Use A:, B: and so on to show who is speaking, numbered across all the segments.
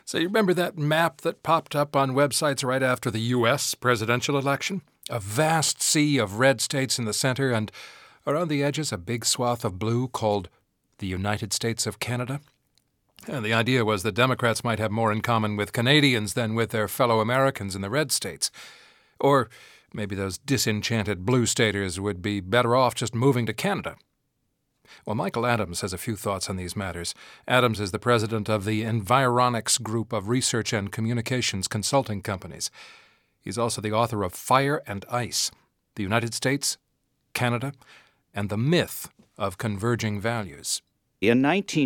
A: So you remember that map that popped up on websites right after the U.S. presidential election? A vast sea of red states in the center, and around the edges a big swath of blue called the United States of Canada. And the idea was that Democrats might have more in common with Canadians than with their fellow Americans in the red states. Or maybe those disenchanted blue staters would be better off just moving to Canada. Well, Michael Adams has a few thoughts on these matters. Adams is the president of the Environics Group of research and communications consulting companies. He's also the author of Fire and Ice, the United States, Canada, and the Myth of Converging Values.
B: In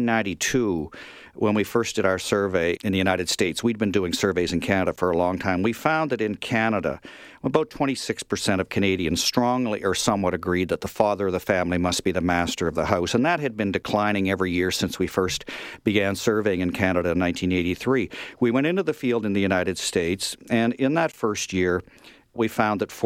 B: 1992, when we first did our survey in the United States, we'd been doing surveys in Canada for a long time, we found that in Canada, about 26% of Canadians strongly or somewhat agreed that the father of the family must be the master of the house. And that had been declining every year since we first began surveying in Canada in 1983. We went into the field in the United States, and in that first year, we found that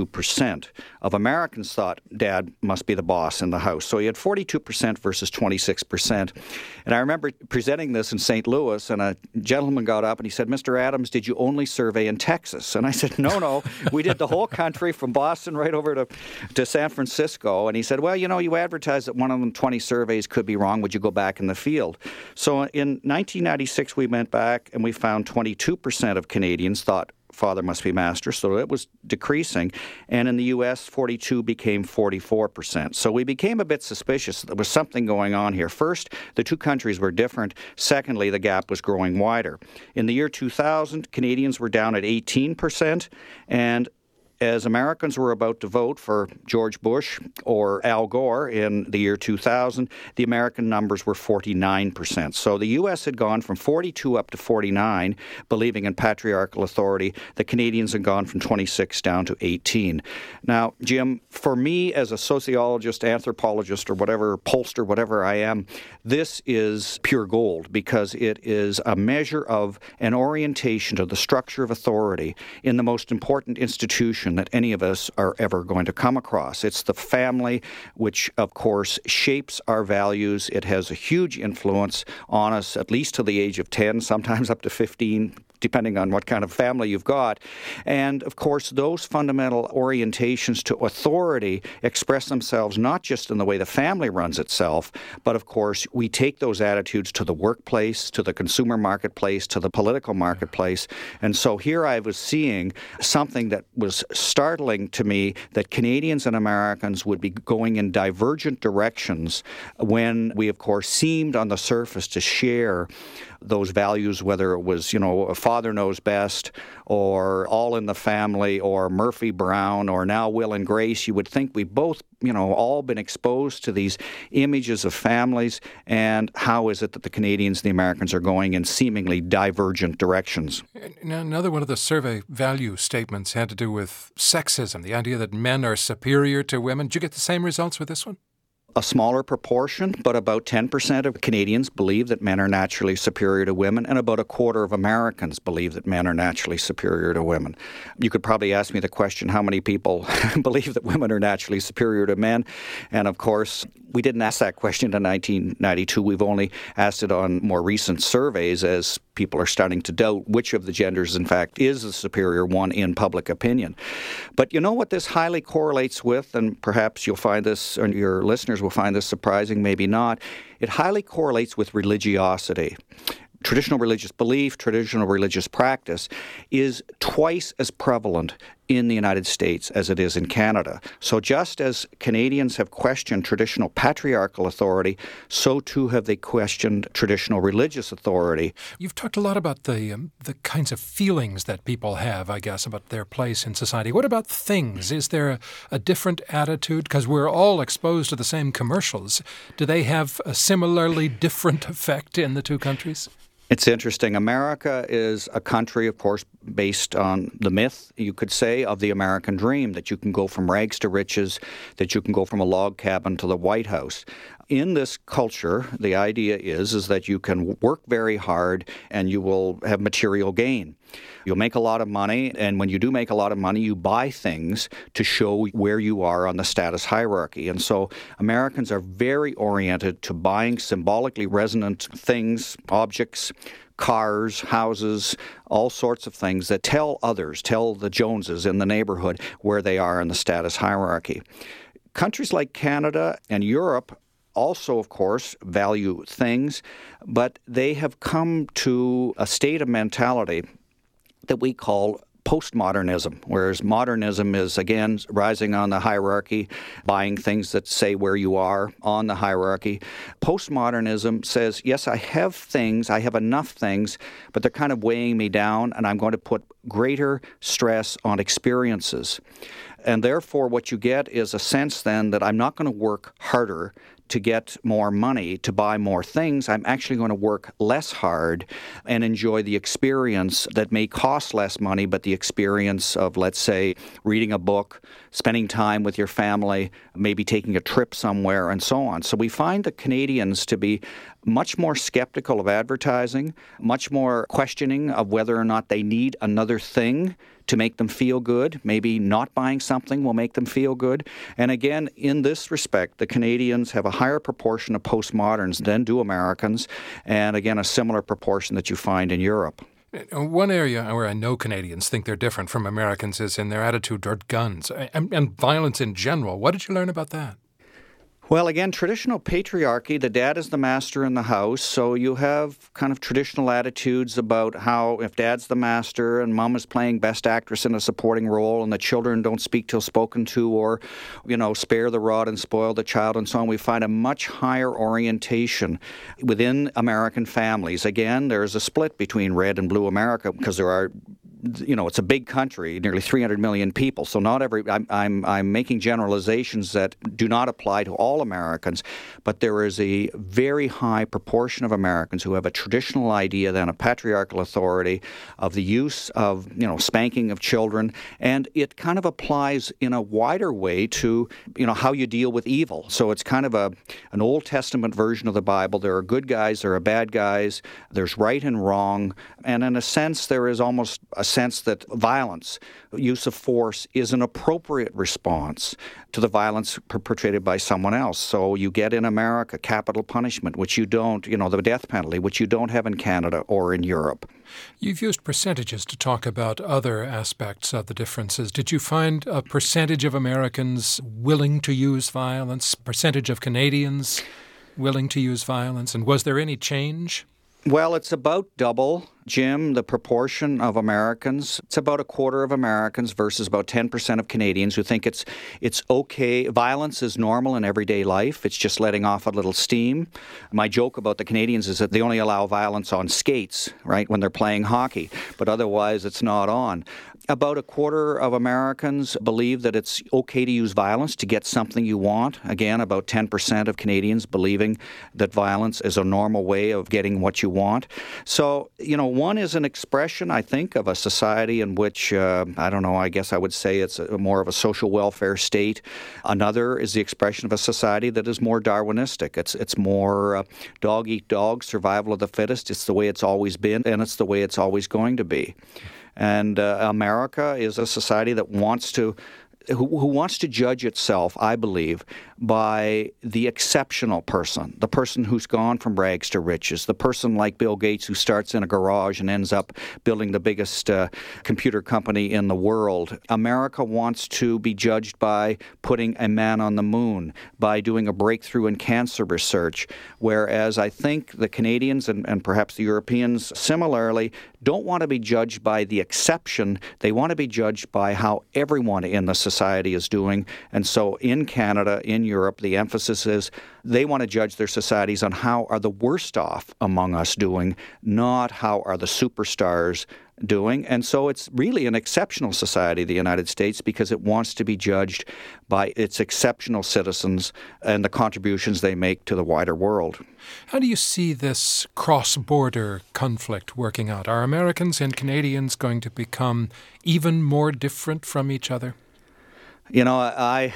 B: 42% of Americans thought dad must be the boss in the house. So you had 42% versus 26%. And I remember presenting this in St. Louis, and a gentleman got up and he said, "Mr. Adams, did you only survey in Texas?" And I said, no, we did the whole country from Boston right over to San Francisco. And he said, "Well, you advertised that one of them 20 surveys could be wrong. Would you go back in the field?" So in 1996, we went back and we found 22% of Canadians thought father must be master, so it was decreasing. And in the U.S., 42 became 44%. So we became a bit suspicious that there was something going on here. First, the two countries were different. Secondly, the gap was growing wider. In the year 2000, Canadians were down at 18%, and as Americans were about to vote for George Bush or Al Gore in the year 2000, the American numbers were 49%. So the U.S. had gone from 42 up to 49, believing in patriarchal authority. The Canadians had gone from 26 down to 18. Now, Jim, for me as a sociologist, anthropologist, or whatever, pollster, whatever I am, this is pure gold because it is a measure of an orientation to the structure of authority in the most important institution that any of us are ever going to come across. It's the family, which, of course, shapes our values. It has a huge influence on us, at least to the age of 10, sometimes up to 15, depending on what kind of family you've got. And, of course, those fundamental orientations to authority express themselves not just in the way the family runs itself, but, of course, we take those attitudes to the workplace, to the consumer marketplace, to the political marketplace. And so here I was seeing something that was startling to me, that Canadians and Americans would be going in divergent directions when we, of course, seemed on the surface to share those values, whether it was, a father knows best, or all in the family, or Murphy Brown, or now Will and Grace. You would think we've both, all been exposed to these images of families, and how is it that the Canadians and the Americans are going in seemingly divergent directions?
A: Now, another one of the survey value statements had to do with sexism, the idea that men are superior to women. Did you get the same results with this one?
B: A smaller proportion, but about 10% of Canadians believe that men are naturally superior to women, and about a quarter of Americans believe that men are naturally superior to women. You could probably ask me the question, how many people believe that women are naturally superior to men? And of course, we didn't ask that question in 1992. We've only asked it on more recent surveys as people are starting to doubt which of the genders, in fact, is the superior one in public opinion. But you know what this highly correlates with, and perhaps you'll find this, or your listeners will find this surprising, maybe not. It highly correlates with religiosity. Traditional religious belief, traditional religious practice is twice as prevalent in the United States as it is in Canada. So just as Canadians have questioned traditional patriarchal authority, so too have they questioned traditional religious authority.
A: You've talked a lot about the kinds of feelings that people have, I guess, about their place in society. What about things? Is there a different attitude? Because we're all exposed to the same commercials. Do they have a similarly different effect in the two countries?
B: It's interesting. America is a country, of course, based on the myth, you could say, of the American dream, that you can go from rags to riches, that you can go from a log cabin to the White House. In this culture, the idea is that you can work very hard and you will have material gain. You'll make a lot of money, and when you do make a lot of money, you buy things to show where you are on the status hierarchy. And so Americans are very oriented to buying symbolically resonant things, objects, cars, houses, all sorts of things that tell others, tell the Joneses in the neighborhood where they are in the status hierarchy. Countries like Canada and Europe also, of course, value things, but they have come to a state of mentality that we call postmodernism, whereas modernism is, again, rising on the hierarchy, buying things that say where you are on the hierarchy. Postmodernism says, yes, I have things, I have enough things, but they're kind of weighing me down, and I'm going to put greater stress on experiences. And therefore, what you get is a sense then that I'm not going to work harder to get more money, to buy more things. I'm actually going to work less hard and enjoy the experience that may cost less money, but the experience of, let's say, reading a book, spending time with your family, maybe taking a trip somewhere, and so on. So we find the Canadians to be much more skeptical of advertising, much more questioning of whether or not they need another thing to make them feel good. Maybe not buying something will make them feel good. And again, in this respect, the Canadians have a higher proportion of postmoderns than do Americans, and again, a similar proportion that you find in Europe.
A: One area where I know Canadians think they're different from Americans is in their attitude toward guns and violence in general. What did you learn about that?
B: Well, again, traditional patriarchy, the dad is the master in the house, so you have kind of traditional attitudes about how if dad's the master and mom is playing best actress in a supporting role and the children don't speak till spoken to, or, spare the rod and spoil the child and so on, we find a much higher orientation within American families. Again, there's a split between red and blue America because there are it's a big country, nearly 300 million people. So not every. I'm making generalizations that do not apply to all Americans, but there is a very high proportion of Americans who have a traditional idea, then a patriarchal authority, of the use of spanking of children, and it kind of applies in a wider way to how you deal with evil. So it's kind of an Old Testament version of the Bible. There are good guys, there are bad guys, there's right and wrong, and in a sense there is almost a sense that violence, use of force, is an appropriate response to the violence perpetrated by someone else. So you get in America capital punishment, which you don't, the death penalty, which you don't have in Canada or in Europe.
A: You've used percentages to talk about other aspects of the differences. Did you find a percentage of Americans willing to use violence, percentage of Canadians willing to use violence, and was there any change?
B: Well, it's about double, Jim, the proportion of Americans. It's about a quarter of Americans versus about 10% of Canadians who think it's okay. Violence is normal in everyday life. It's just letting off a little steam. My joke about the Canadians is that they only allow violence on skates, right, when they're playing hockey, but otherwise it's not on. About a quarter of Americans believe that it's okay to use violence to get something you want. Again, about 10% of Canadians believing that violence is a normal way of getting what you want. So, one is an expression, I think, of a society in which, I guess I would say it's more of a social welfare state. Another is the expression of a society that is more Darwinistic. It's more dog eat dog, survival of the fittest. It's the way it's always been, and it's the way it's always going to be. And America is a society that wants to who wants to judge itself, I believe, by the exceptional person, the person who's gone from rags to riches, the person like Bill Gates who starts in a garage and ends up building the biggest computer company in the world. America wants to be judged by putting a man on the moon, by doing a breakthrough in cancer research, whereas I think the Canadians and perhaps the Europeans similarly don't want to be judged by the exception. They want to be judged by how everyone in the society is doing. And so in Canada, in Europe, the emphasis is they want to judge their societies on how are the worst off among us doing, not how are the superstars doing. And so it's really an exceptional society, the United States, because it wants to be judged by its exceptional citizens and the contributions they make to the wider world.
A: How do you see this cross-border conflict working out? Are Americans and Canadians going to become even more different from each other?
B: I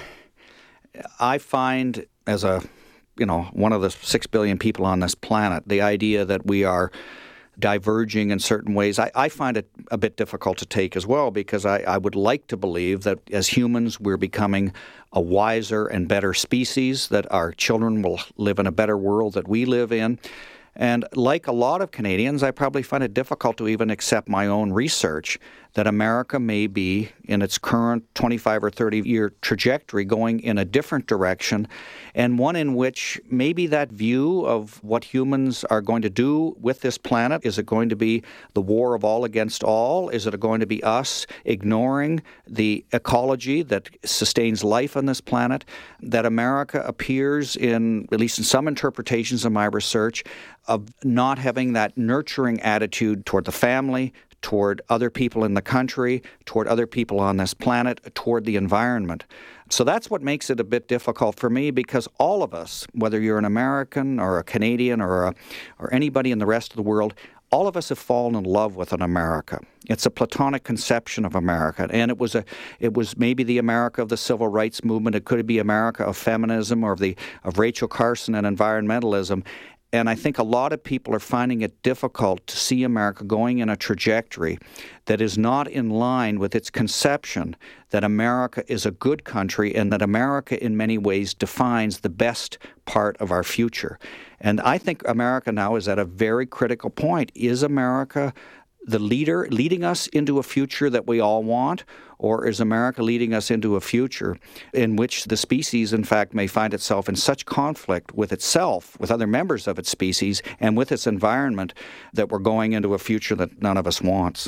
B: find as one of the 6 billion people on this planet, the idea that we are diverging in certain ways, I find it a bit difficult to take as well, because I would like to believe that as humans we're becoming a wiser and better species, that our children will live in a better world that we live in. And like a lot of Canadians, I probably find it difficult to even accept my own research that America may be, in its current 25 or 30-year trajectory, going in a different direction, and one in which maybe that view of what humans are going to do with this planet, is it going to be the war of all against all? Is it going to be us ignoring the ecology that sustains life on this planet? That America appears in, at least in some interpretations of my research, of not having that nurturing attitude toward the family, toward other people in the country, toward other people on this planet, toward the environment. So that's what makes it a bit difficult for me, because all of us, whether you're an American or a Canadian or anybody in the rest of the world, all of us have fallen in love with an America. It's a platonic conception of America, and it was maybe the America of the civil rights movement. It could be America of feminism or of Rachel Carson and environmentalism. And I think a lot of people are finding it difficult to see America going in a trajectory that is not in line with its conception that America is a good country and that America in many ways defines the best part of our future. And I think America now is at a very critical point. Is America the leader leading us into a future that we all want, or is America leading us into a future in which the species, in fact, may find itself in such conflict with itself, with other members of its species, and with its environment, that we're going into a future that none of us wants?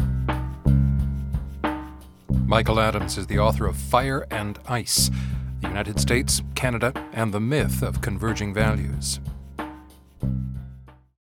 A: Michael Adams is the author of Fire and Ice: The United States, Canada, and the Myth of Converging Values.